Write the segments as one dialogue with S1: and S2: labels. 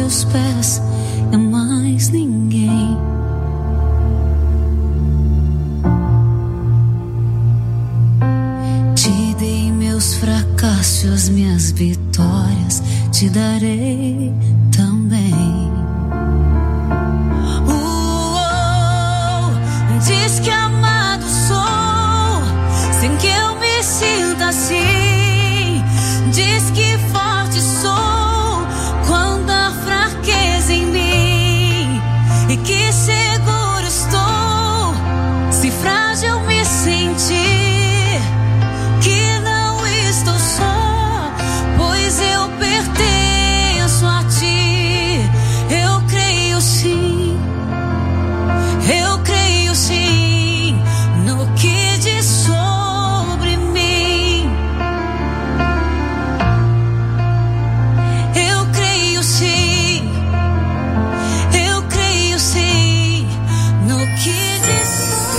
S1: seus pés e a mais ninguém. Te dei meus fracassos, as minhas vitórias, te darei também. Diz que amado sou, sem que eu me sinta assim. Diz que forte sou quando há fraqueza em mim, e que seguro estou se frágil me sentir, que não estou só, pois eu pertenço a ti. Eu creio sim, eu creio sim no que diz sobre mim. Eu creio sim, eu creio sim no que diz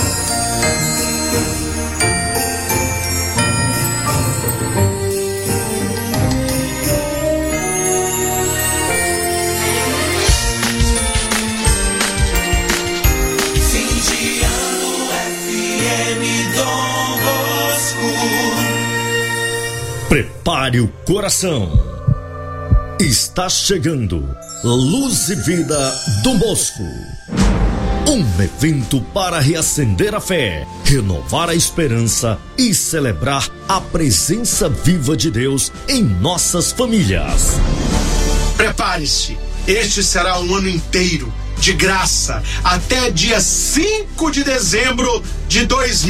S2: Prepare o coração. Está chegando Luz e Vida Dom Bosco. Um evento para reacender a fé, renovar a esperança e celebrar a presença viva de Deus em nossas famílias.
S3: Prepare-se, este será um ano inteiro de graça até dia 5 de dezembro de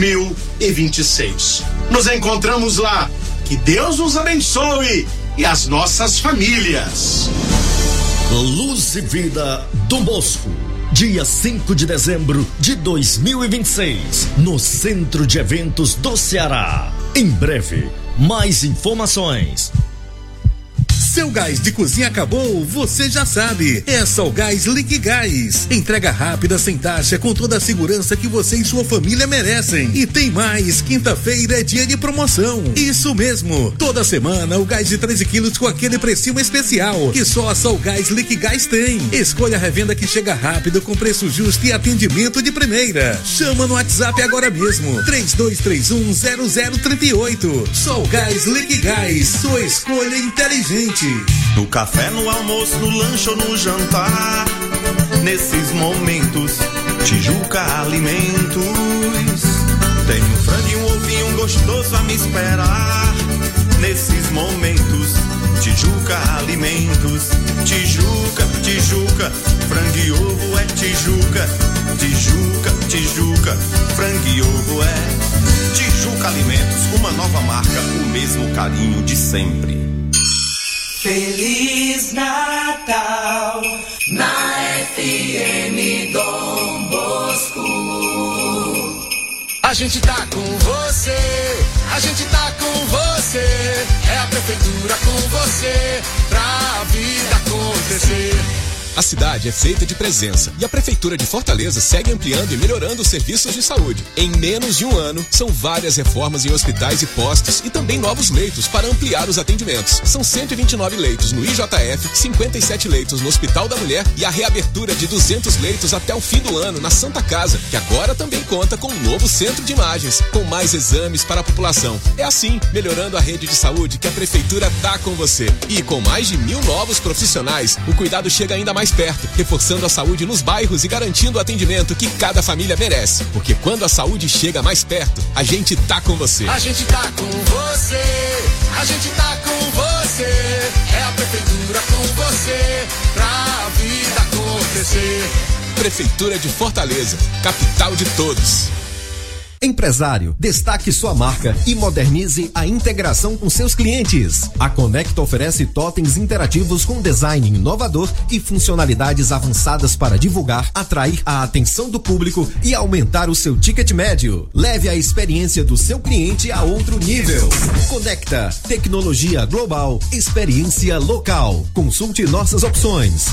S3: 2026. Nos encontramos lá. Que Deus nos abençoe e as nossas famílias.
S2: Luz e Vida Dom Bosco, dia 5 de dezembro de 2026, no Centro de Eventos do Ceará. Em breve, mais informações.
S4: Seu gás de cozinha acabou? Você já sabe. É só o Gás Liquigás. Entrega rápida, sem taxa, com toda a segurança que você e sua família merecem. E tem mais, quinta-feira é dia de promoção. Isso mesmo. Toda semana o gás de 13 quilos com aquele precinho especial que só a Solgás Liquigás tem. Escolha a revenda que chega rápido, com preço justo e atendimento de primeira. Chama no WhatsApp agora mesmo. 32310038. Solgás Liquigás. Sua escolha inteligente.
S5: No café, no almoço, no lanche ou no jantar, nesses momentos, Tijuca Alimentos. Tem um frango e um ovinho gostoso a me esperar. Nesses momentos, Tijuca Alimentos. Tijuca, Tijuca, frango e ovo é Tijuca. Tijuca, Tijuca, frango e ovo é Tijuca Alimentos, uma nova marca, o mesmo carinho de sempre.
S6: Feliz Natal na FM Dom Bosco.
S7: A gente tá com você, a gente tá com você. É a prefeitura com você, pra vida acontecer.
S8: A cidade é feita de presença e a Prefeitura de Fortaleza segue ampliando e melhorando os serviços de saúde. Em menos de um ano, são várias reformas em hospitais e postos e também novos leitos para ampliar os atendimentos. São 129 leitos no IJF, 57 leitos no Hospital da Mulher e a reabertura de 200 leitos até o fim do ano na Santa Casa, que agora também conta com um novo centro de imagens, com mais exames para a população. É assim, melhorando a rede de saúde, que a Prefeitura tá com você. E com mais de 1.000 novos profissionais, o cuidado chega ainda mais perto, reforçando a saúde nos bairros e garantindo o atendimento que cada família merece. Porque quando a saúde chega mais perto, a gente tá com você.
S7: A gente tá com você, a gente tá com você. É a Prefeitura com você, pra vida acontecer.
S8: Prefeitura de Fortaleza, capital de todos.
S9: Empresário, destaque sua marca e modernize a integração com seus clientes. A Conecta oferece totens interativos com design inovador e funcionalidades avançadas para divulgar, atrair a atenção do público e aumentar o seu ticket médio. Leve a experiência do seu cliente a outro nível. Conecta, tecnologia global, experiência local. Consulte nossas opções.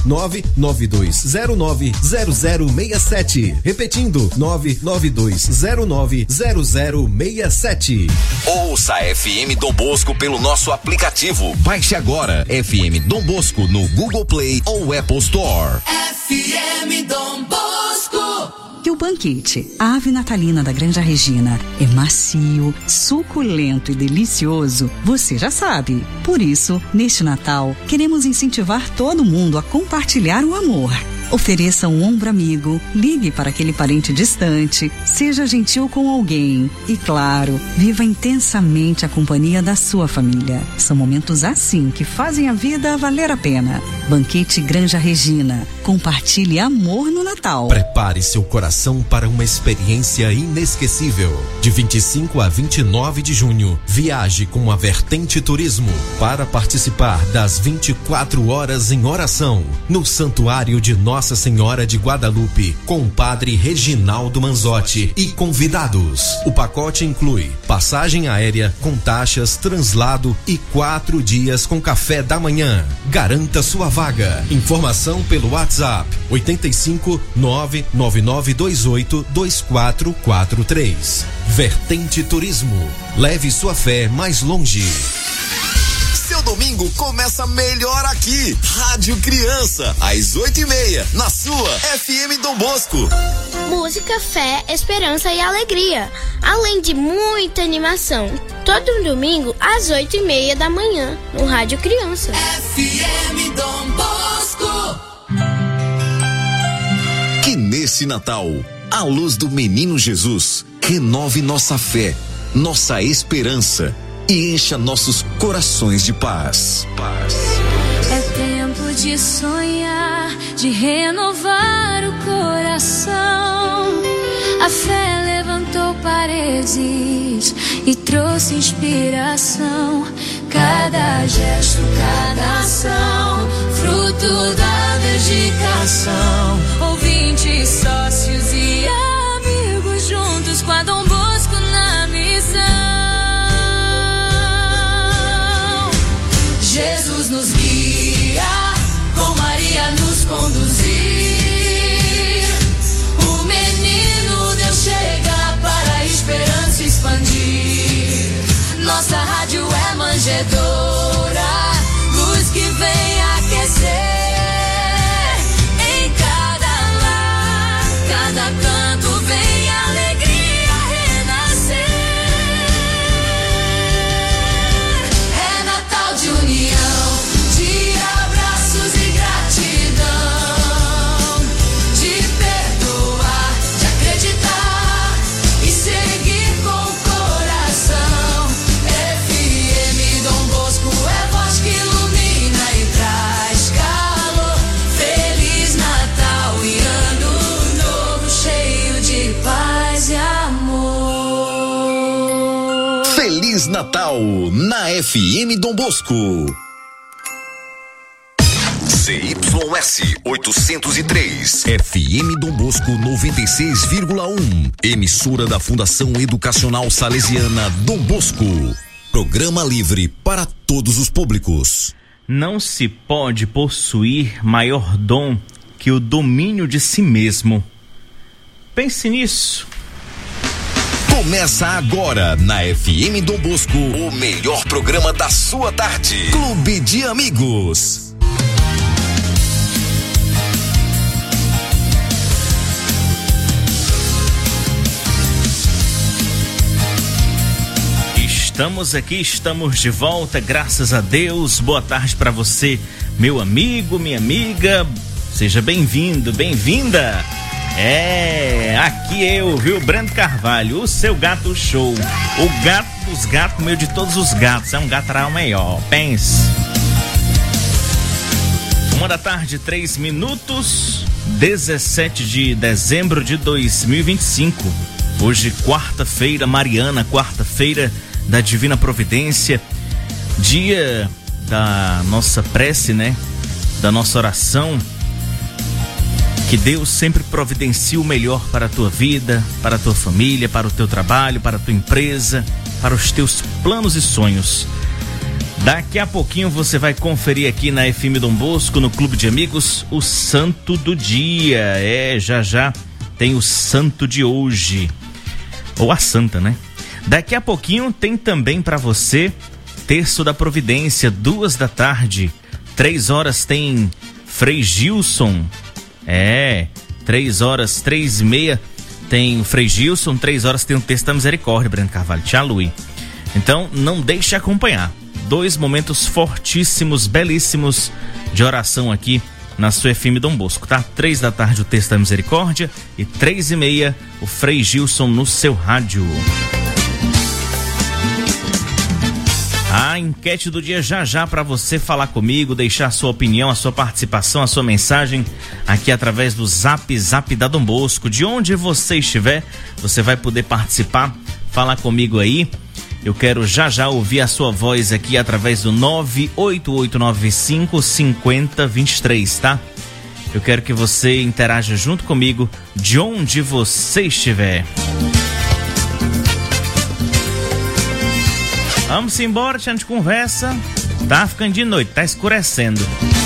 S9: 992090067. Repetindo, 992090067. 0067.
S10: Ouça a FM Dom Bosco pelo nosso aplicativo. Baixe agora FM Dom Bosco no Google Play ou Apple Store.
S6: FM Dom Bosco.
S11: Que o banquete, a ave natalina da Granja Regina, é macio, suculento e delicioso, você já sabe. Por isso, neste Natal, queremos incentivar todo mundo a compartilhar o amor. Ofereça um ombro amigo, ligue para aquele parente distante, seja gentil com alguém e, claro, viva intensamente a companhia da sua família. São momentos assim que fazem a vida valer a pena. Banquete Granja Regina. Compartilhe amor no Natal.
S9: Prepare seu coração para uma experiência inesquecível. De 25 a 29 de junho, viaje com a Vertente Turismo para participar das 24 horas em oração no Santuário de Nossa Senhora de Guadalupe, com o Padre Reginaldo Manzotti e convidados. O pacote inclui passagem aérea com taxas, translado e 4 dias com café da manhã. Garanta sua vaga. Informação pelo WhatsApp 85 99928 2443. Vertente Turismo. Leve sua fé mais longe.
S10: Seu domingo começa melhor aqui. Rádio Criança, às 8h30, na sua FM Dom Bosco.
S12: Música, fé, esperança e alegria, além de muita animação. Todo domingo, às 8h30 da manhã, no Rádio Criança.
S6: FM Dom Bosco.
S10: Que nesse Natal, a luz do Menino Jesus renove nossa fé, nossa esperança e encha nossos corações de paz.
S1: É tempo de sonhar, de renovar o coração. A fé levantou paredes e trouxe inspiração. Cada gesto, cada ação, fruto da dedicação. Ouvintes, sócios e amigos juntos com a Dom Bosco na missão. Jesus nos guia, com Maria nos conduzir. O menino Deus chega para a esperança expandir. Nossa rádio é manjedoura, luz que vem aquecer. Em cada lar, cada canto vem alegria renascer. É Natal de união, de abraços e gratidão, de perdoar, de acreditar e seguir com o coração. FM Dom Bosco é voz que ilumina e traz calor. Feliz Natal e ano novo cheio de paz e amor.
S10: Feliz Natal na FM Dom Bosco. CYS 803, FM Dom Bosco 96,1, emissora da Fundação Educacional Salesiana Dom Bosco. Programa livre para todos os públicos.
S13: Não se pode possuir maior dom que o domínio de si mesmo. Pense nisso.
S10: Começa agora na FM Dom Bosco, o melhor programa da sua tarde. Clube de Amigos.
S13: Estamos aqui, estamos de volta, graças a Deus. Boa tarde para você, meu amigo, minha amiga. Seja bem-vindo, bem-vinda. Aqui eu, viu, Brando Carvalho, o seu gato show. O gato dos gatos, meio de todos os gatos. É um gatarão maior, pense. 1h03, 17 de dezembro de 2025. Hoje, quarta-feira mariana, quarta-feira da Divina Providência, dia da nossa prece, né? Da nossa oração. Que Deus sempre providencie o melhor para a tua vida, para a tua família, para o teu trabalho, para a tua empresa, para os teus planos e sonhos. Daqui a pouquinho você vai conferir aqui na FM Dom Bosco, no Clube de Amigos, o Santo do Dia. Já tem o Santo de hoje. ou a Santa, né? Daqui a pouquinho tem também para você Terço da Providência, 2 da tarde. 3 horas tem Frei Gilson. 3 horas, 3h30 tem o Frei Gilson. 3 horas tem o Terço da Misericórdia, Breno Carvalho, Tia Lui. Então não deixe acompanhar. 2 momentos fortíssimos, belíssimos de oração aqui na sua FM Dom Bosco, tá? 3 da tarde o Terço da Misericórdia e 3h30 o Frei Gilson no seu rádio. A enquete do dia já para você falar comigo, deixar a sua opinião, a sua participação, a sua mensagem aqui através do Zap da Dom Bosco. De onde você estiver, você vai poder participar, falar comigo aí. Eu quero já ouvir a sua voz aqui através do 98895-5023, tá? Eu quero que você interaja junto comigo de onde você estiver. Vamos embora, a gente conversa. Tá ficando de noite, tá escurecendo.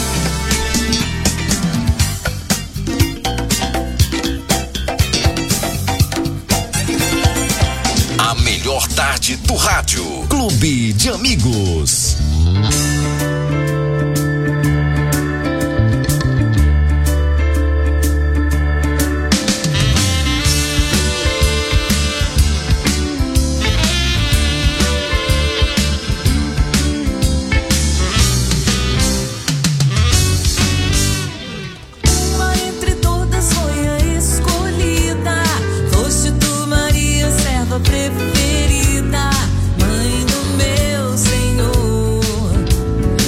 S10: A melhor tarde do rádio. Clube de Amigos.
S6: Preferida, mãe do meu Senhor.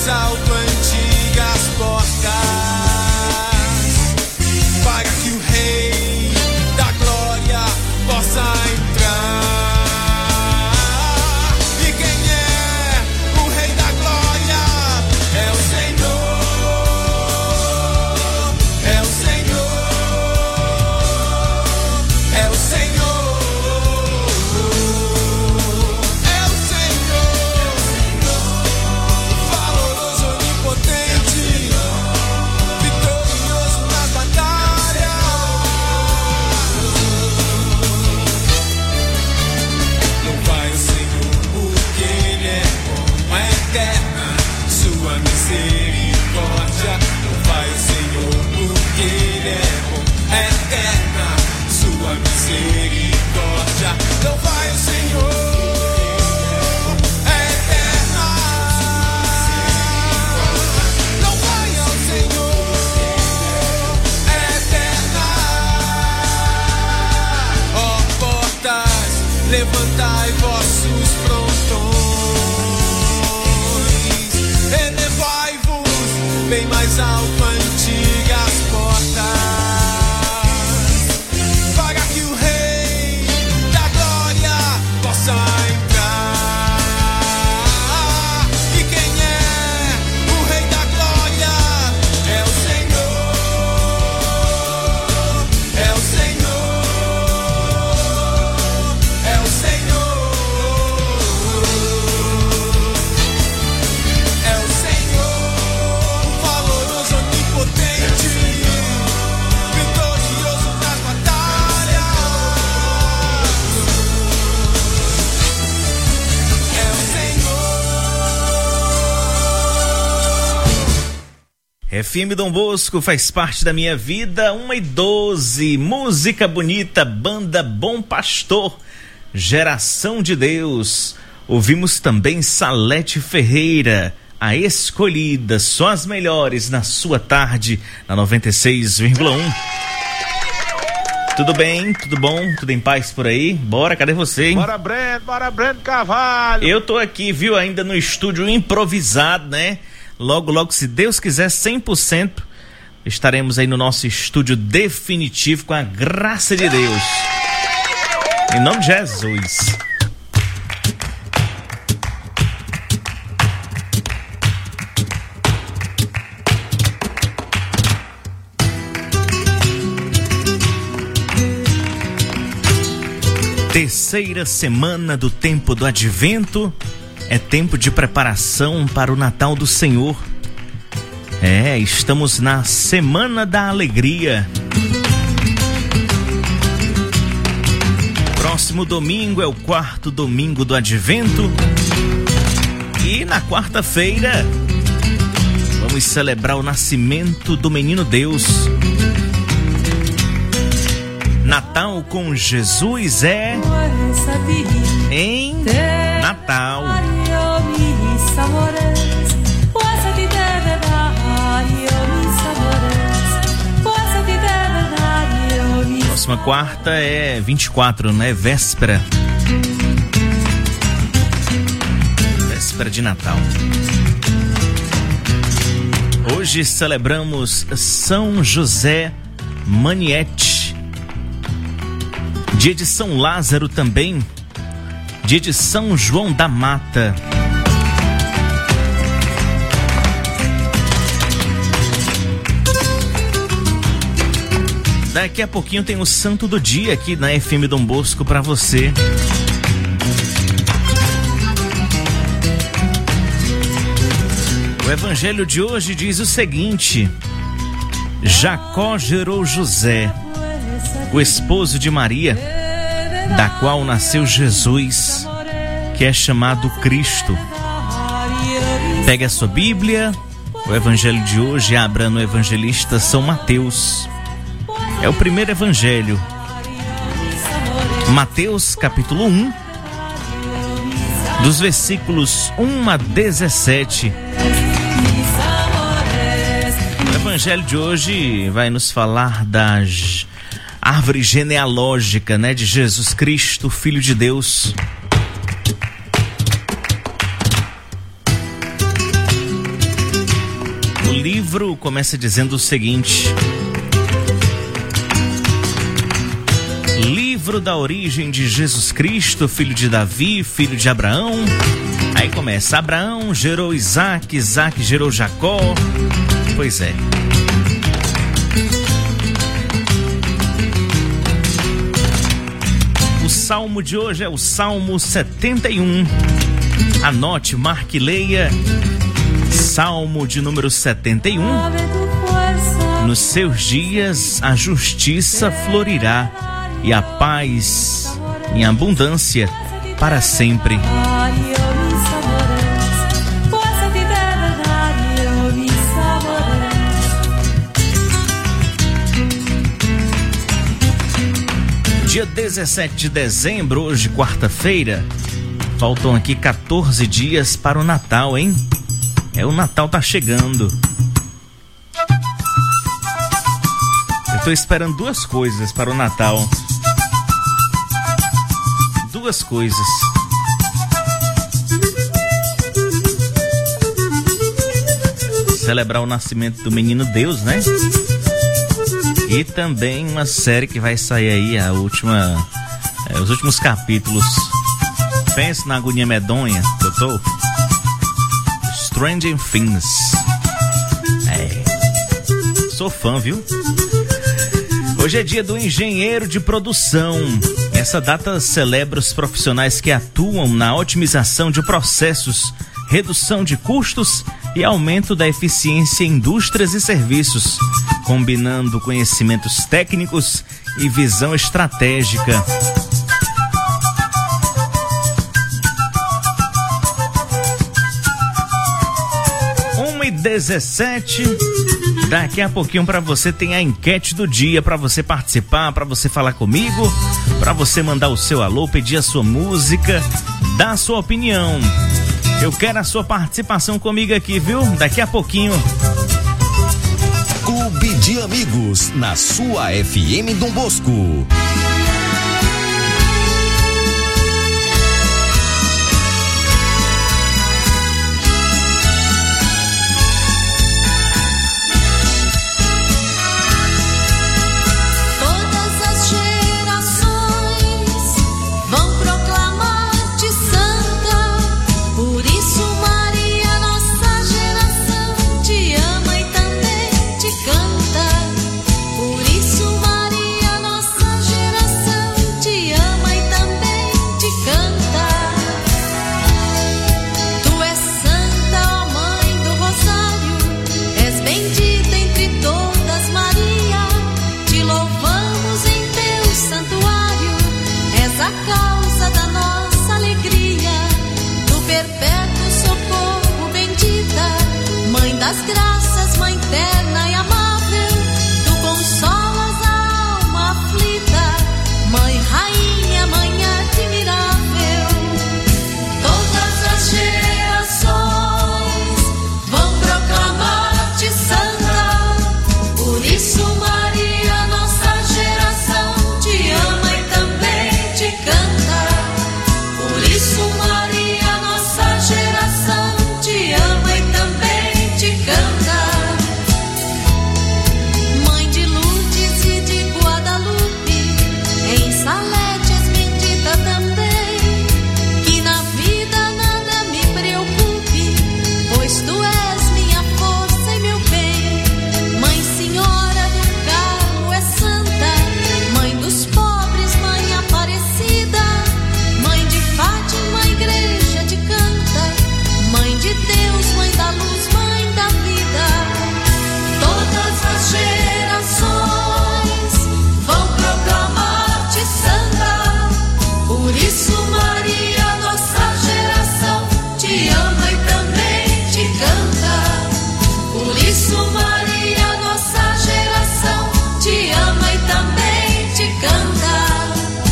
S5: mais alto antigas portas, para que o Rei da Glória possa entrar. E quem é o Rei da Glória? É o Senhor, é o Senhor, é o Senhor. Levantai vossos frontões, elevai-vos bem mais alto antigas portas, para que o Rei da Glória possa entrar. E quem é o Rei da Glória? É o Senhor, é o Senhor.
S13: FM Dom Bosco faz parte da minha vida, 1h12, música bonita, banda Bom Pastor, Geração de Deus. Ouvimos também Salete Ferreira, A Escolhida, só as melhores na sua tarde, na 96,1. Tudo bem? Tudo bom? Tudo em paz por aí? Bora, cadê você, hein?
S14: Bora, Breno Carvalho.
S13: Eu tô aqui, viu, ainda no estúdio improvisado, né? Logo, logo, se Deus quiser, 100%, estaremos aí no nosso estúdio definitivo com a graça de Deus. Em nome de Jesus. Terceira semana do tempo do Advento. É tempo de preparação para o Natal do Senhor. Estamos na Semana da Alegria. Próximo domingo é o 4º domingo do Advento. E na quarta-feira vamos celebrar o nascimento do Menino Deus. Natal com Jesus é em Natal. Próxima quarta é 24, né? Véspera. Véspera de Natal. Hoje celebramos São José Maniete. Dia de São Lázaro também. Dia de São João da Mata. Daqui a pouquinho tem o Santo do Dia aqui na FM Dom Bosco para você. O evangelho de hoje diz o seguinte: Jacó gerou José, o esposo de Maria, da qual nasceu Jesus, que é chamado Cristo. Pegue a sua Bíblia, o evangelho de hoje, abra no evangelista São Mateus. É o primeiro evangelho. Mateus capítulo 1, dos versículos 1 a 17. O evangelho de hoje vai nos falar da árvore genealógica, né, de Jesus Cristo, Filho de livro começa dizendo o seguinte: livro da origem de Jesus Cristo, filho de Davi, filho de Abraão. Aí começa: Abraão gerou Isaac, Isaac gerou Jacó. Pois é. O salmo de hoje é o Salmo 71. Anote, marque e leia. Salmo de número 71. Nos seus dias a justiça florirá e a paz em abundância para sempre. Dia 17 de dezembro, hoje quarta-feira. Faltam aqui 14 dias para o Natal, hein? O Natal tá chegando. Eu tô esperando duas coisas para o Natal. Duas coisas. Celebrar o nascimento do menino Deus, né? E também uma série que vai sair aí, os últimos capítulos. Pense na agonia medonha que eu tô. Stranger Things. Sou fã, viu? Hoje é dia do engenheiro de produção. Essa data celebra os profissionais que atuam na otimização de processos, redução de custos e aumento da eficiência em indústrias e serviços, combinando conhecimentos técnicos e visão estratégica. 1h17. Daqui a pouquinho para você tem a enquete do dia, para você participar, para você falar comigo, para você mandar o seu alô, pedir a sua música, dar a sua opinião. Eu quero a sua participação comigo aqui, viu? Daqui a pouquinho.
S10: Clube de Amigos, na sua FM Dom Bosco.
S1: Das graças, Mãe terna e amável, tu consolas a alma aflita, Mãe rainha, Mãe admirável. Todas as gerações vão proclamar-te santa, por isso Maria, nossa geração te ama e também te canta. Por isso Maria, nossa geração te ama e também canta. Mãe de Lourdes e de Guadalupe, em Salete és bendita também. Que na vida nada me preocupe, pois tu és minha força e meu bem. Mãe Senhora do Carmo é santa, Mãe dos pobres, Mãe Aparecida, Mãe de Fátima, Igreja te canta. Mãe de Deus, Mãe da luz, Mãe da vida. Todas as gerações vão proclamar-te santa, por isso Maria, nossa geração te ama e também te canta. Por isso Maria, nossa geração te ama e também te canta.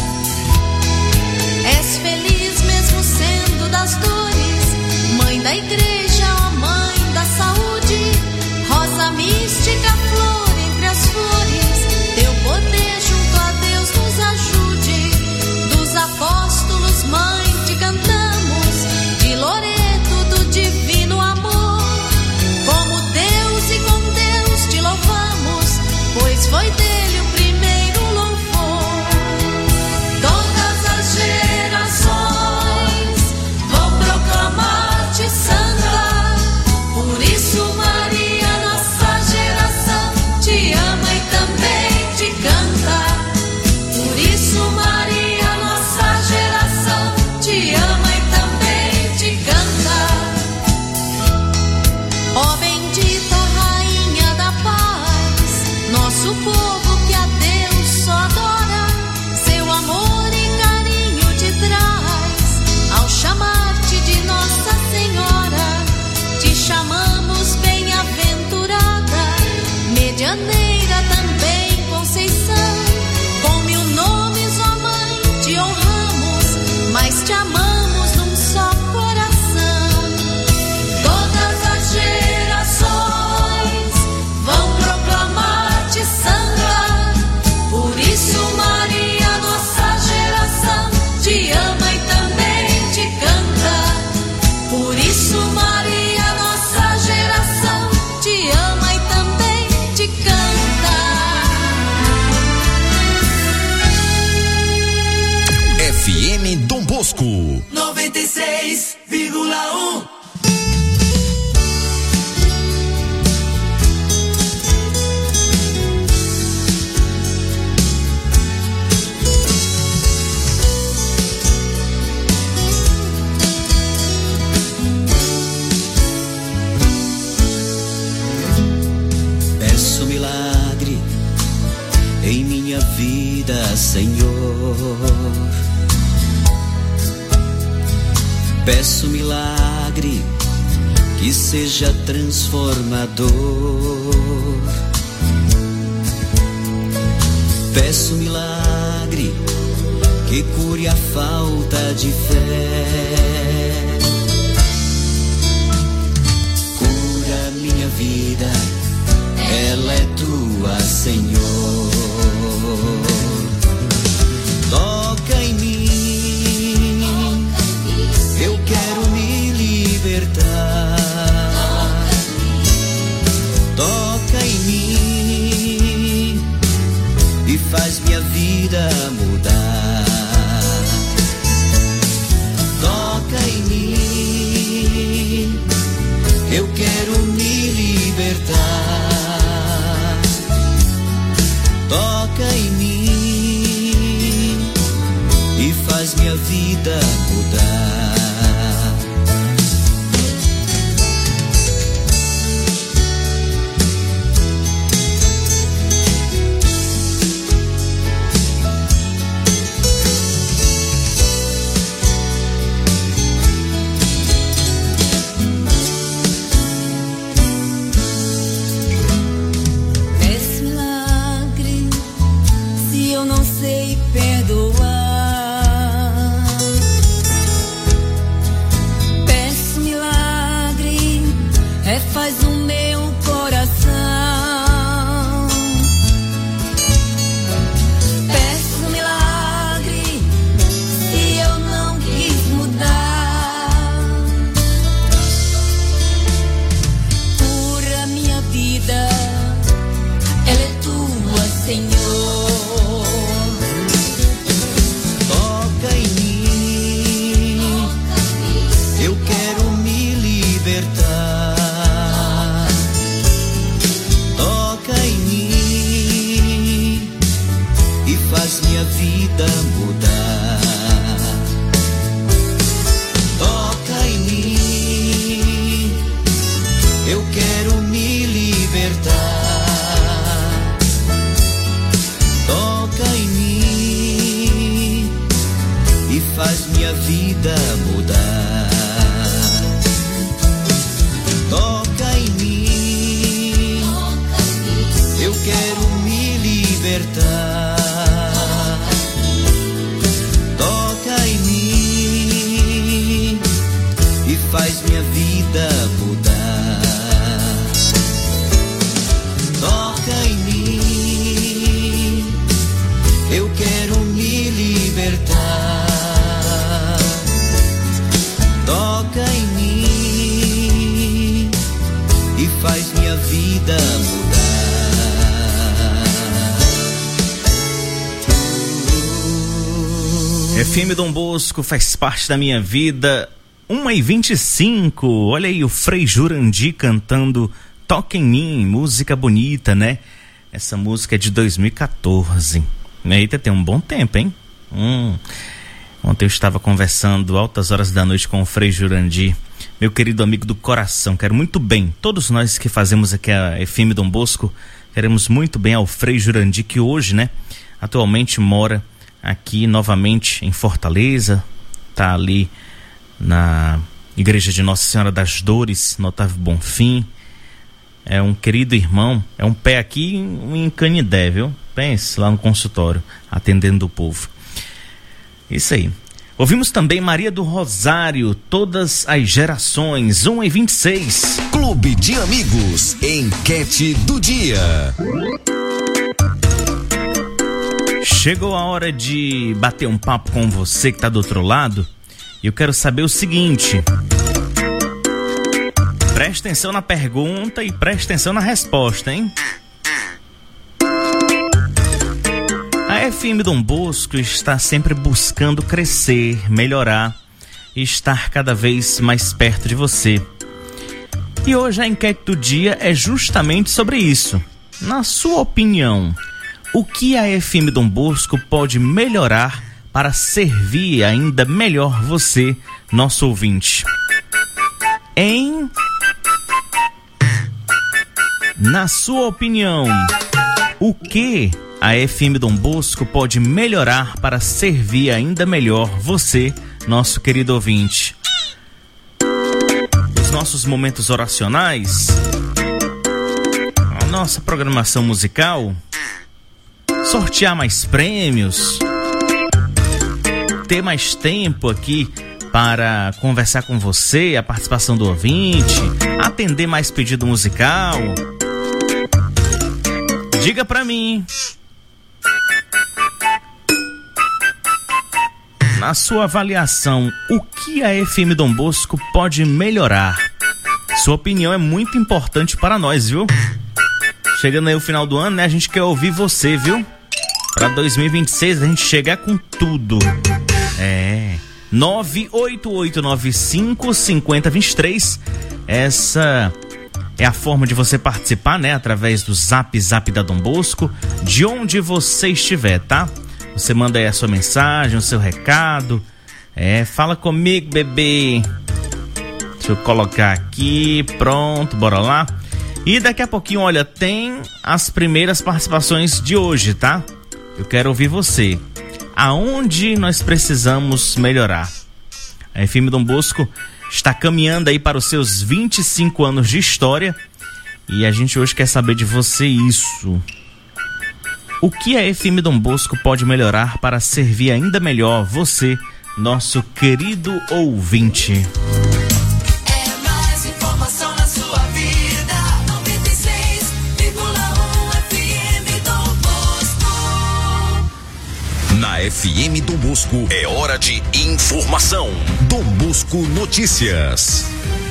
S1: És feliz mesmo sendo das dores, Mãe da Igreja, ó Mãe da saúde, rosa mística, flor entre as flores, teu poder junto a Deus nos ajude. Dos apóstolos, Mãe, te cantamos, de Loreto do divino amor, como Deus e Medianeira também, Conceição, com 1000 nomes, ó Mãe, te honramos, mas te amamos num só coração. Todas as gerações vão proclamar-te santa, por isso Maria, nossa geração, te ama e também te canta. Por isso Maria, nossa geração, te ama e também te canta.
S2: FM Dom Bosco
S6: 96,1.
S15: Peço milagre em minha vida, Senhor. Peço milagre que seja transformador. Peço milagre que cure a falta de fé. Cura minha vida, ela é tua, Senhor. Toca em mim, eu quero me libertar. Toca em mim e faz minha vida mudar. Toca em mim, eu quero me libertar. Toca em mim e faz minha vida mudar.
S1: Peço milagre se eu não sei perdoar. Peço milagre, refaz o meu coração. Peço milagre se eu não quis mudar. Cura minha vida, ela é tua, Senhor.
S15: Toca em mim, eu quero me libertar. Toca em mim e faz minha vida mudar. Toca em mim, eu quero me libertar. Toca em mim e faz minha vida mudar. Toca em mim, eu quero me libertar. Toca em mim e faz minha vida mudar. Toca em mim, eu quero me libertar. Toca em mim e faz minha vida mudar.
S13: FM Dom Bosco faz parte da minha vida. 1h25, olha aí o Frei Jurandir cantando Toca em Mim, música bonita, né? Essa música é de 2014. Eita, tem um bom tempo, hein? Ontem eu estava conversando altas horas da noite com o Frei Jurandir, meu querido amigo do coração. Quero muito bem, todos nós que fazemos aqui a FM Dom Bosco, queremos muito bem ao Frei Jurandir, que hoje, né, atualmente mora aqui novamente em Fortaleza, tá ali na Igreja de Nossa Senhora das Dores, no Otávio Bonfim, é um querido irmão, é um pé aqui em Canidé, viu? Pense lá no consultório, atendendo o povo. Isso aí. Ouvimos também Maria do Rosário, Todas as Gerações, 1h26.
S10: Clube de Amigos, enquete do dia.
S13: Chegou a hora de bater um papo com você que está do outro lado. E eu quero saber o seguinte. Preste atenção na pergunta e preste atenção na resposta, hein? A FM Dom Bosco está sempre buscando crescer, melhorar e estar cada vez mais perto de você. E hoje a enquete do dia é justamente sobre isso. Na sua opinião, o que a FM Dom Bosco pode melhorar para servir ainda melhor você, nosso ouvinte? Na sua opinião, o que a FM Dom Bosco pode melhorar para servir ainda melhor você, nosso querido ouvinte? Os nossos momentos oracionais, a nossa programação musical, sortear mais prêmios, ter mais tempo aqui para conversar com você, a participação do ouvinte, atender mais pedido musical. Diga pra mim. Na sua avaliação, o que a FM Dom Bosco pode melhorar? Sua opinião é muito importante para nós, viu? Chegando aí o final do ano, né? A gente quer ouvir você, viu? Para 2026 a gente chegar com tudo. 988955023. Essa é a forma de você participar, né? Através do Zap da Dom Bosco, de onde você estiver, tá? Você manda aí a sua mensagem, o seu recado. Fala comigo, bebê. Deixa eu colocar aqui, pronto, bora lá. E daqui a pouquinho, olha, tem as primeiras participações de hoje, tá? Eu quero ouvir você. Aonde nós precisamos melhorar? A FM Dom Bosco está caminhando aí para os seus 25 anos de história e a gente hoje quer saber de você isso. O que a FM Dom Bosco pode melhorar para servir ainda melhor você, nosso querido ouvinte?
S6: É mais informação na sua vida. 96,1 FM Dom Bosco.
S10: Na FM Dom Bosco é hora de informação. Dom Bosco Notícias.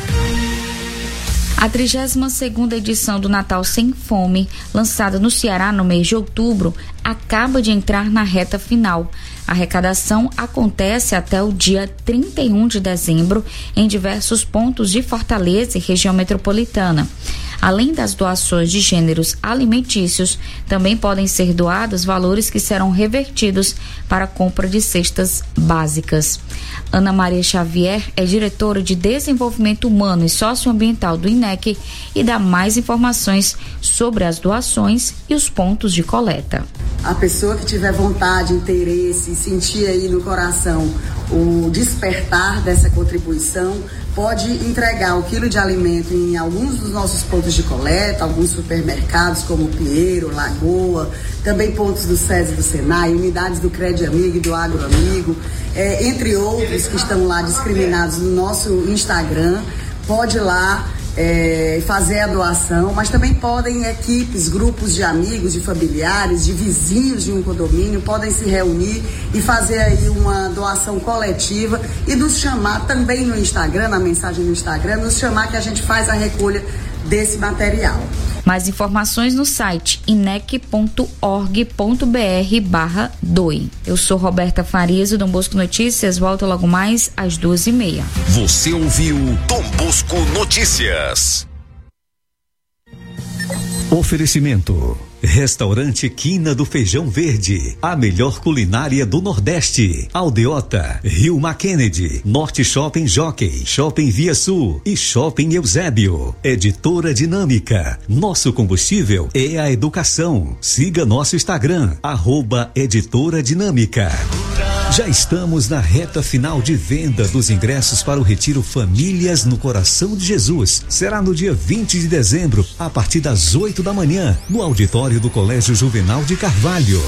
S16: A 32ª edição do Natal Sem Fome, lançada no Ceará no mês de outubro, acaba de entrar na reta final. A arrecadação acontece até o dia 31 de dezembro em diversos pontos de Fortaleza e região metropolitana. Além das doações de gêneros alimentícios, também podem ser doados valores que serão revertidos para a compra de cestas básicas. Ana Maria Xavier é diretora de Desenvolvimento Humano e Socioambiental do INEC e dá mais informações sobre as doações e os pontos de coleta.
S17: A pessoa que tiver vontade, interesse, sentir aí no coração o despertar dessa contribuição, pode entregar o quilo de alimento em alguns dos nossos pontos de coleta, alguns supermercados como Pinheiro, Lagoa, também pontos do SESI e do Senai, unidades do Crédito Amigo e do Agro Amigo, entre outros que estão lá discriminados no nosso Instagram. Pode ir lá fazer a doação, mas também podem equipes, grupos de amigos, de familiares, de vizinhos de um condomínio, podem se reunir e fazer aí uma doação coletiva e nos chamar também no Instagram, na mensagem no Instagram, nos chamar que a gente faz a recolha desse material.
S16: Mais informações no site inec.org.br/doe. Eu sou Roberta Farias, do Dom Bosco Notícias, volto logo mais às 2h30.
S10: Você ouviu Dom Bosco Notícias.
S18: Oferecimento: Restaurante Quina do Feijão Verde, a melhor culinária do Nordeste. Aldeota, Rio Kennedy, Norte Shopping Jockey, Shopping Via Sul e Shopping Eusébio. Editora Dinâmica, nosso combustível é a educação. Siga nosso Instagram, @Editora Dinâmica. Já estamos na reta final de venda dos ingressos para o Retiro Famílias no Coração de Jesus. Será no dia 20 de dezembro, a partir das 8 da manhã, no auditório do Colégio Juvenal de Carvalho.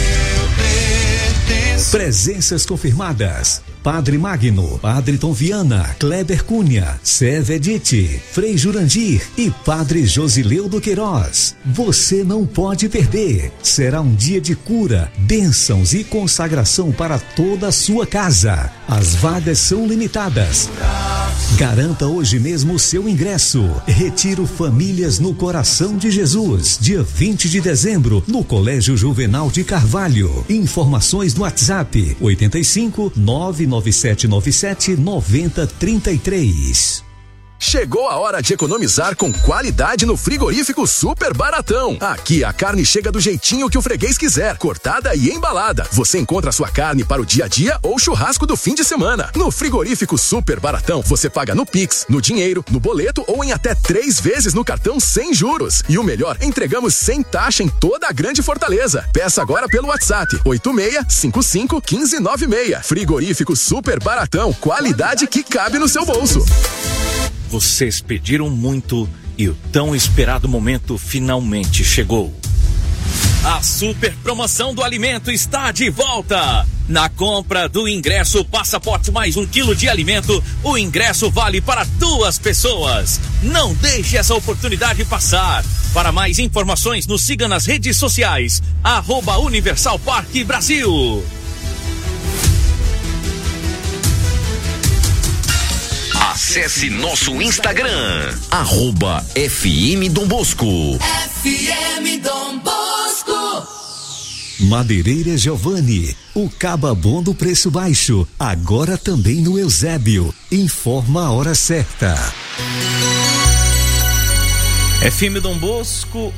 S18: Presenças confirmadas: Padre Magno, Padre Tom Viana, Kleber Cunha, Sérvia Edith, Frei Jurandir e Padre Josileudo Queiroz. Você não pode perder. Será um dia de cura, bênçãos e consagração para toda a sua casa. As vagas são limitadas. Garanta hoje mesmo o seu ingresso. Retiro Famílias no Coração de Jesus, dia 20 de dezembro, no Colégio Juvenal de Carvalho. Informações no WhatsApp 85 99797 9033.
S19: Chegou a hora de economizar com qualidade no Frigorífico Super Baratão. Aqui a carne chega do jeitinho que o freguês quiser, cortada e embalada. Você encontra a sua carne para o dia a dia ou churrasco do fim de semana. No Frigorífico Super Baratão, você paga no Pix, no dinheiro, no boleto ou em até 3 vezes no cartão sem juros. E o melhor, entregamos sem taxa em toda a Grande Fortaleza. Peça agora pelo WhatsApp 86551596. Frigorífico Super Baratão, qualidade que cabe no seu bolso.
S20: Vocês pediram muito e o tão esperado momento finalmente chegou. A super promoção do alimento está de volta. Na compra do ingresso Passaporte mais 1 quilo de alimento, o ingresso vale para 2 pessoas. Não deixe essa oportunidade passar. Para mais informações, nos siga nas redes sociais, @Universal Parque Brasil.
S10: Acesse nosso Instagram, @FM Dom Bosco.
S6: FM Dom Bosco.
S18: Madeireira Giovanni, o caba bom do preço baixo, agora também no Eusébio. Informa a hora certa.
S13: FM Dom Bosco,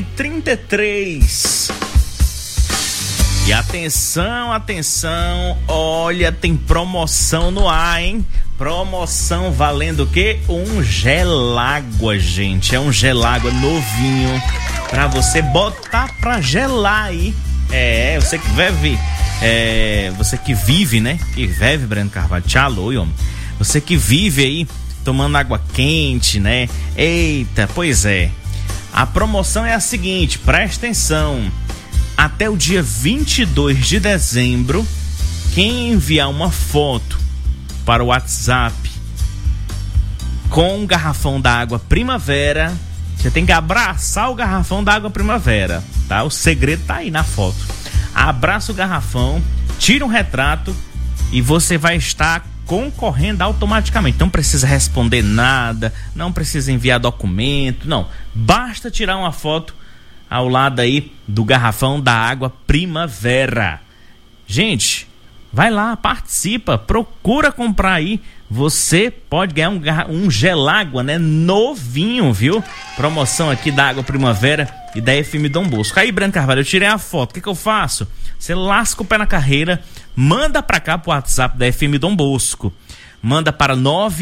S13: 1h33. E atenção, atenção, olha, tem promoção no ar, hein? Promoção valendo o quê? Um gelágua, gente. É um gelágua novinho pra você botar pra gelar aí. Você que vive, você que vive, né? Que vive, Breno Carvalho, tchau, homem. Você que vive aí tomando água quente, né? Eita, pois é. A promoção é a seguinte, presta atenção. Até o dia 22 de dezembro, quem enviar uma foto para o WhatsApp com um garrafão da água Primavera, você tem que abraçar o garrafão da água Primavera, tá? O segredo tá aí na foto. Abraça o garrafão, tira um retrato e você vai estar concorrendo automaticamente. Não precisa responder nada, não precisa enviar documento, não. Basta tirar uma foto ao lado aí do garrafão da água Primavera. Gente, vai lá, participa, procura comprar aí. Você pode ganhar um gelágua, né? Novinho, viu? Promoção aqui da Água Primavera e da FM Dom Bosco. Aí, Breno Carvalho, eu tirei a foto. O que eu faço? Você lasca o pé na carreira, manda pra cá pro WhatsApp da FM Dom Bosco. Manda para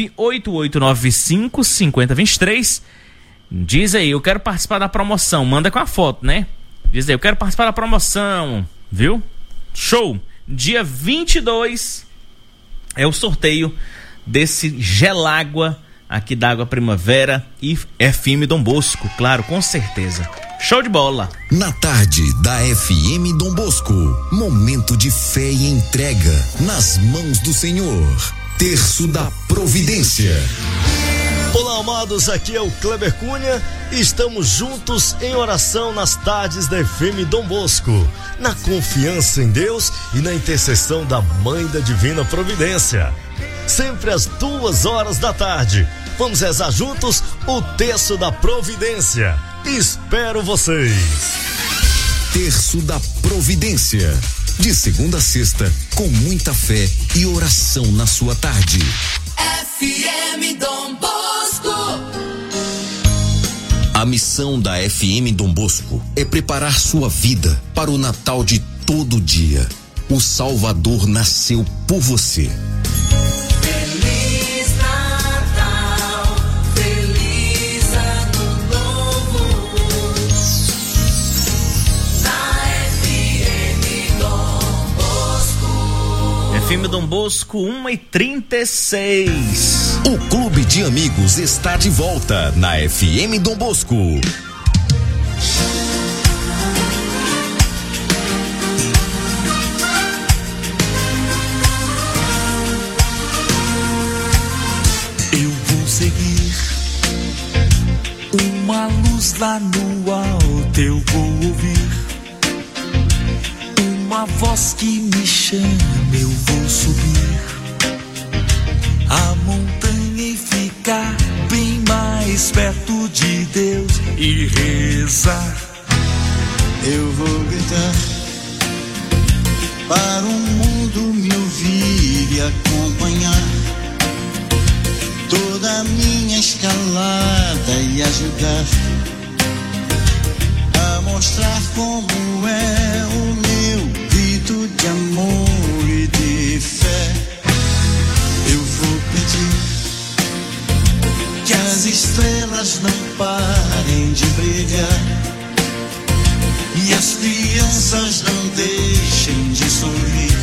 S13: 988955023. Diz aí, eu quero participar da promoção. Manda com a foto, né? Diz aí, eu quero participar da promoção, viu? Show! Dia 22 é o sorteio desse gelágua aqui da Água Primavera e FM Dom Bosco, claro, com certeza. Show de bola!
S10: Na tarde da FM Dom Bosco, momento de fé e entrega nas mãos do Senhor. Terço da Providência.
S2: Olá, amados, aqui é o Kleber Cunha e estamos juntos em oração nas tardes da FM Dom Bosco, na confiança em Deus e na intercessão da Mãe da Divina Providência. Sempre às 2h da tarde, vamos rezar juntos o Terço da Providência. Espero vocês!
S10: Terço da Providência, de segunda a sexta, com muita fé e oração na sua tarde.
S6: FM Dom Bosco.
S10: A missão da FM Dom Bosco é preparar sua vida para o Natal de todo dia. O Salvador nasceu por você.
S6: Feliz Natal, feliz Ano Novo. Na FM Dom Bosco.
S13: FM Dom Bosco 1h36.
S10: O Clube de Amigos está de volta na FM Dom Bosco.
S21: Eu vou seguir uma luz lá no alto, eu vou ouvir uma voz que me chama, eu vou subir a montanha e ficar bem mais perto de Deus e rezar.
S22: Eu vou gritar para o mundo me ouvir e acompanhar toda a minha escalada e ajudar a mostrar como é o meu grito de amor e de fé. Eu vou pedir que as estrelas não parem de brilhar e as crianças não deixem de sorrir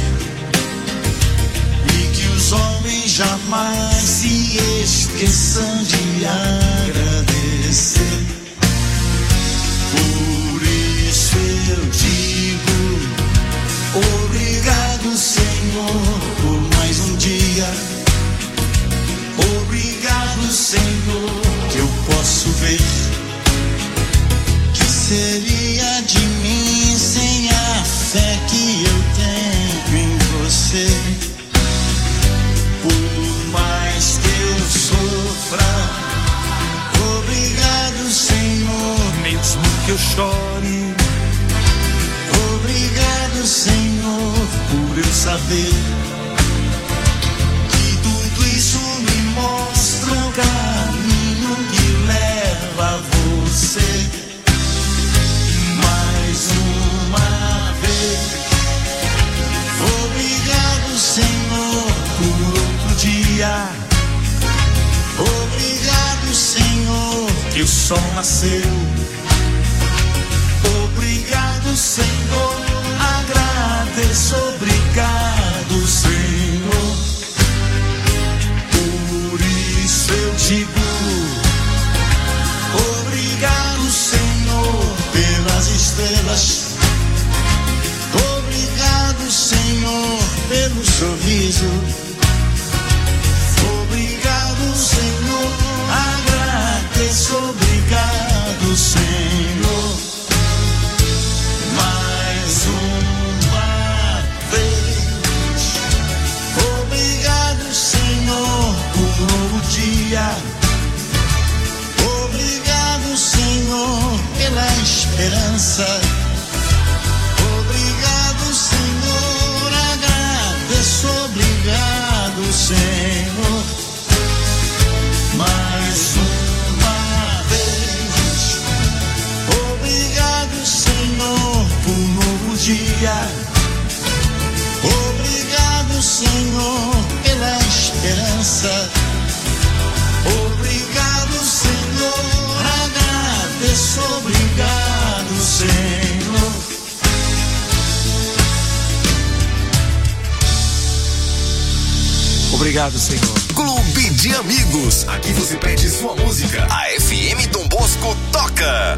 S22: e que os homens jamais se esqueçam de agradecer. Por isso eu digo obrigado, Senhor, por mais um dia. Obrigado, Senhor, que eu posso ver. Que seria de mim sem a fé que eu tenho em você? Por mais que eu sofra, obrigado, Senhor,
S21: mesmo que eu chore.
S22: Obrigado, Senhor, por eu saber que tudo isso me mostra um caminho que leva a você. Mais uma vez, obrigado, Senhor, por outro dia. Obrigado, Senhor, que o sol nasceu. Obrigado, Senhor, agradeço. Obrigado, Senhor. Por isso eu digo obrigado, Senhor, pelas estrelas. Obrigado, Senhor, pelo sorriso. Obrigado, Senhor, agradeço. Obrigado, Senhor. Mais uma vez, obrigado, Senhor, por um novo dia. Obrigado, Senhor, pela esperança. Obrigado, Senhor, agradeço. Obrigado, Senhor. Mais uma vez, obrigado, Senhor, por um novo dia. Obrigado, Senhor, pela esperança. Obrigado, Senhor, agradeço. Obrigado, Senhor.
S21: Obrigado, Senhor.
S10: Clube de Amigos. Aqui você pede sua música. A FM Dom Bosco toca.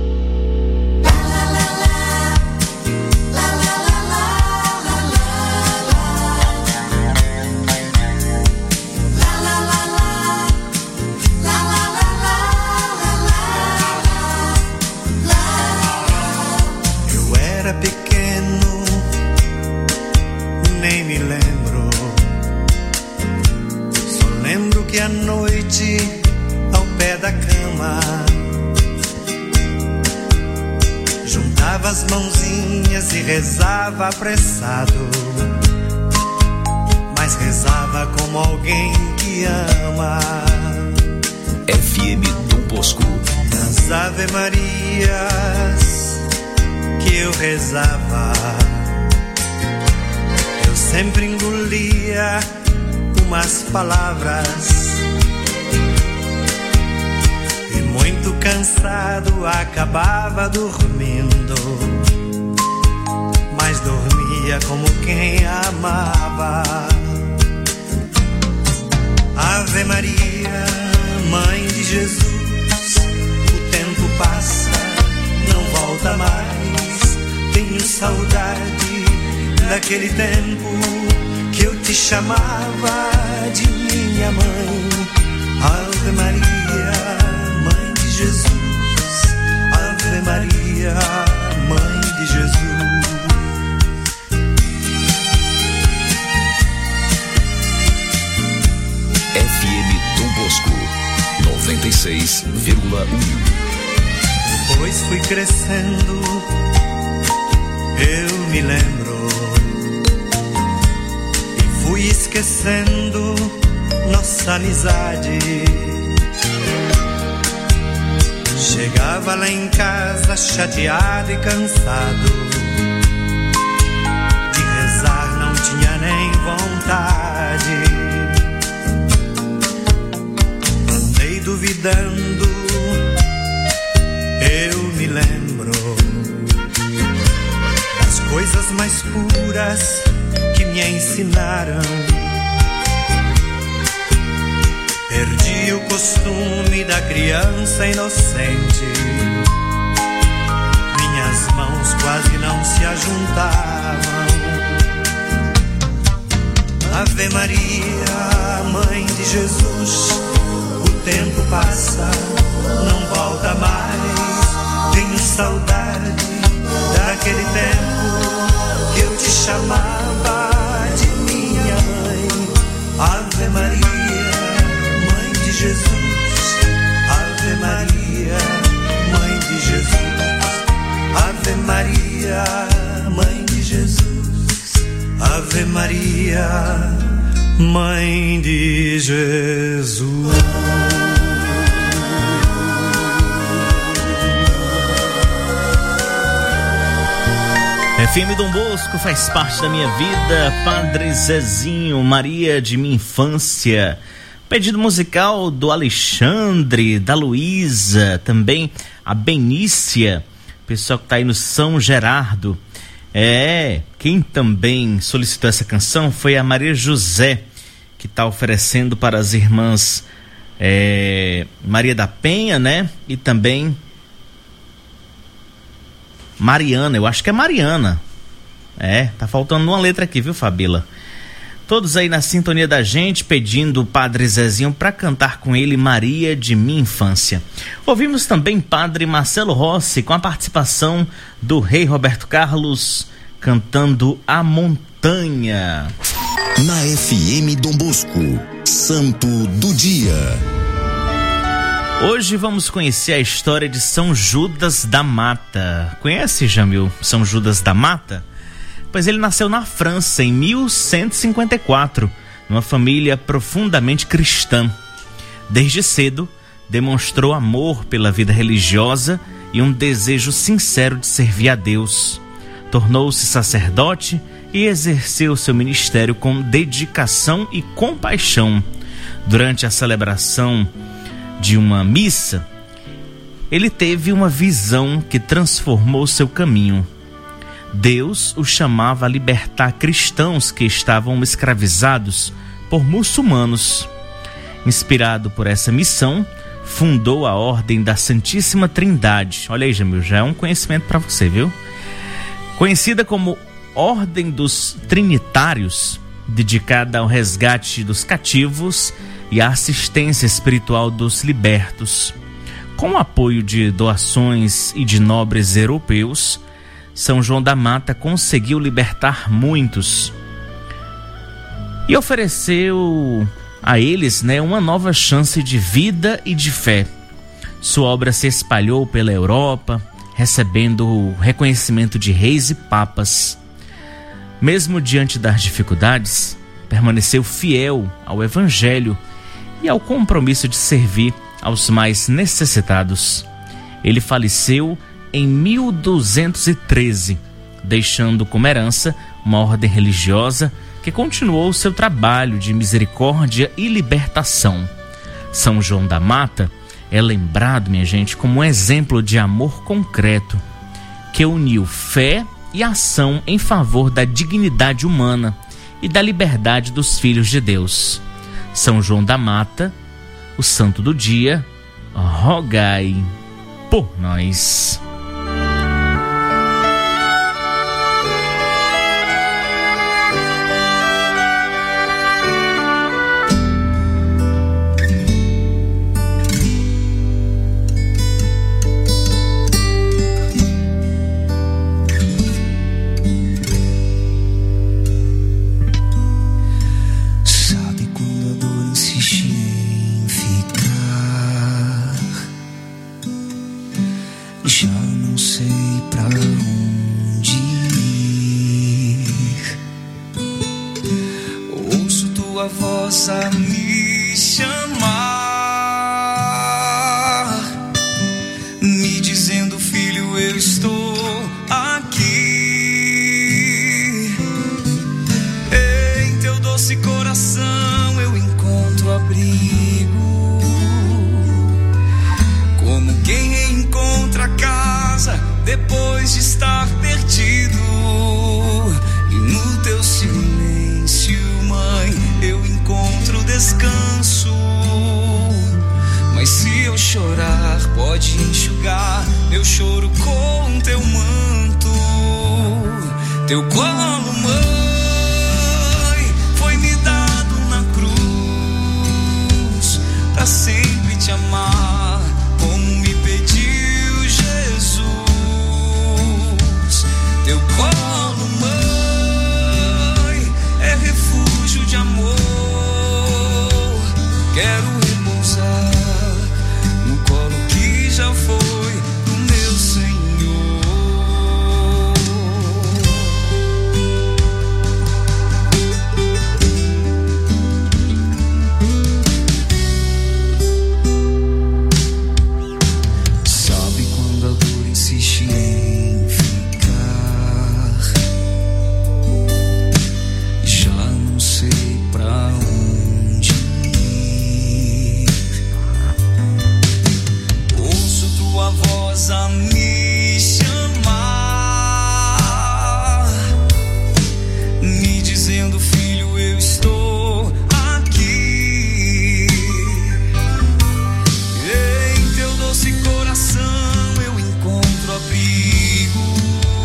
S21: Eu era pequeno, nem me lembro. Só lembro que à noite, ao pé da cama, juntava as mãozinhas e rezava apressado, mas rezava como alguém que ama.
S10: FM Dom Bosco.
S21: Nas Ave Marias que eu rezava, eu sempre engolia umas palavras e muito cansado acabava dormindo, mas dormia
S22: sorria como quem amava. Ave Maria, Mãe de Jesus, o tempo passa, não volta mais. Tenho saudade daquele tempo que eu te chamava de minha mãe. Ave Maria, Mãe de Jesus, Ave Maria, Mãe de Jesus.
S10: FM Dom Bosco 96,1.
S22: Depois fui crescendo, eu me lembro, e fui esquecendo nossa amizade. Chegava lá em casa chateado e cansado, de rezar não tinha nem vontade. Andei duvidando, eu me lembro das coisas mais puras que me ensinaram. Perdi o costume da criança inocente, minhas mãos quase não se ajuntavam. Ave Maria, Mãe de Jesus, o tempo passa, não volta mais. Tenho saudade daquele tempo que eu te chamava de minha mãe. Ave Maria, Jesus, Ave Maria, Mãe de Jesus, Ave Maria, Mãe de Jesus, Ave Maria, Mãe de Jesus.
S13: FM Dom Bosco faz parte da minha vida. Padre Zezinho, Maria de minha infância. Pedido musical do Alexandre, da Luísa, também a Benícia, pessoal que tá aí no São Gerardo. Quem também solicitou essa canção foi a Maria José, que tá oferecendo para as irmãs Maria da Penha, né? E também Mariana, eu acho que é Mariana. Tá faltando uma letra aqui, viu, Fabíola? Todos aí na sintonia da gente, pedindo o Padre Zezinho para cantar com ele Maria de minha infância. Ouvimos também Padre Marcelo Rossi com a participação do Rei Roberto Carlos cantando A Montanha.
S10: Na FM Dom Bosco, Santo do Dia.
S13: Hoje vamos conhecer a história de São Judas da Mata. Conhece, Jamil, São Judas da Mata? Pois ele nasceu na França em 1154, numa família profundamente cristã. Desde cedo, demonstrou amor pela vida religiosa e um desejo sincero de servir a Deus. Tornou-se sacerdote e exerceu seu ministério com dedicação e compaixão. Durante a celebração de uma missa, ele teve uma visão que transformou seu caminho. Deus o chamava a libertar cristãos que estavam escravizados por muçulmanos. Inspirado por essa missão, fundou a Ordem da Santíssima Trindade. Olha aí, Jamil, já é um conhecimento para você, viu? Conhecida como Ordem dos Trinitários, dedicada ao resgate dos cativos e à assistência espiritual dos libertos. Com o apoio de doações e de nobres europeus, São João da Mata conseguiu libertar muitos e ofereceu a eles, uma nova chance de vida e de fé. Sua obra se espalhou pela Europa, recebendo o reconhecimento de reis e papas. Mesmo diante das dificuldades, permaneceu fiel ao Evangelho e ao compromisso de servir aos mais necessitados. Ele faleceu em 1213, deixando como herança uma ordem religiosa que continuou seu trabalho de misericórdia e libertação. São João da Mata é lembrado, minha gente, como um exemplo de amor concreto, que uniu fé e ação em favor da dignidade humana e da liberdade dos filhos de Deus. São João da Mata, o santo do dia, rogai por nós.
S21: A me chamar, me dizendo: filho, eu estou aqui. Em teu doce coração eu encontro abrigo, como quem encontra casa depois de estar perdido. E no teu silêncio, mãe, eu encontro descanso. Mas se eu chorar, pode enxugar meu choro com teu manto. Teu colo, mãe, foi me dado na cruz, pra sempre te amar, como me pediu Jesus. Teu colo, mãe, é refúgio de amor. Quero repousar no colo que já foi do meu Senhor. Sabe quando a dor insiste em ficar? Já não sei pra onde ir. Ouço tua voz a me chamar, me dizendo: filho, eu estou aqui. Em teu doce coração eu encontro abrigo,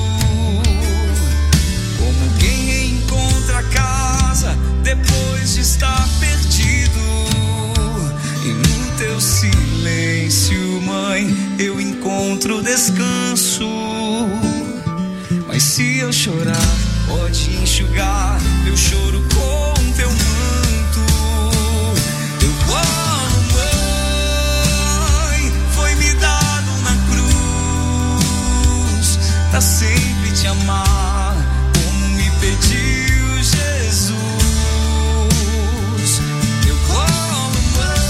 S21: como quem encontra casa depois de estar perdido. E no teu silêncio, mãe, eu encontro descanso. Mas se eu chorar, pode enxugar meu choro com teu manto. Teu colo, mãe, foi me dado na cruz, pra sempre te amar, como me pediu Jesus. Teu colo,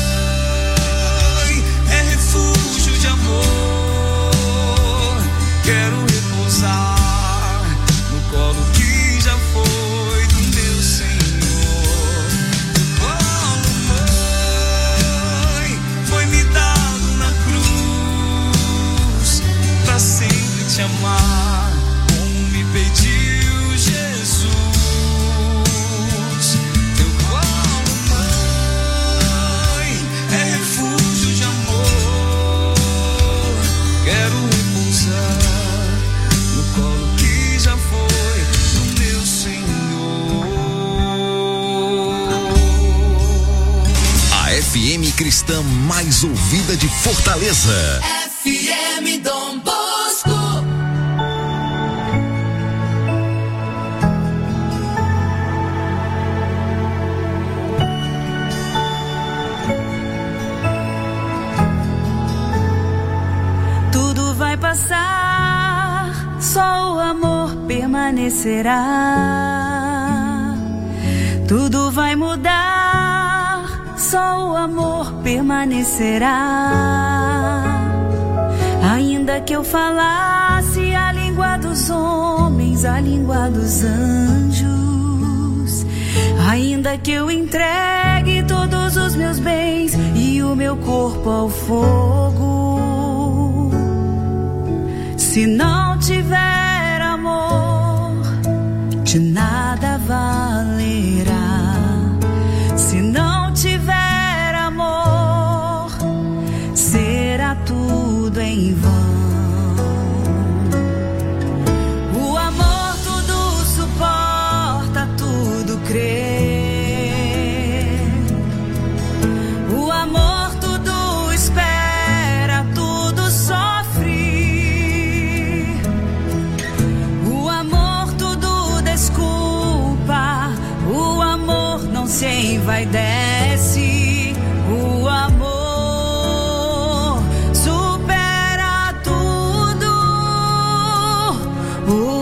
S21: mãe, é refúgio de amor. Quero repousar no colo que já foi do meu Senhor. Teu colo, mãe, foi me dado na cruz, pra sempre te amar, como me pediu Jesus. Teu colo, mãe, é refúgio de amor. Quero repousar no colo que já foi do meu Senhor.
S10: A FM cristã mais ouvida de Fortaleza.
S1: FM Dom Bosco.
S3: Tudo vai passar, só o amor permanecerá. Tudo vai mudar, só o amor permanecerá. Ainda que eu falasse a língua dos homens, a língua dos anjos, ainda que eu entregue todos os meus bens e o meu corpo ao fogo, se não tiver amor, de nada valerá. Se não tiver amor, será tudo em vão. O amor tudo suporta, tudo crê. O amor tudo espera, tudo sofre. O amor tudo desculpa, o amor não se envaidece. O amor supera tudo.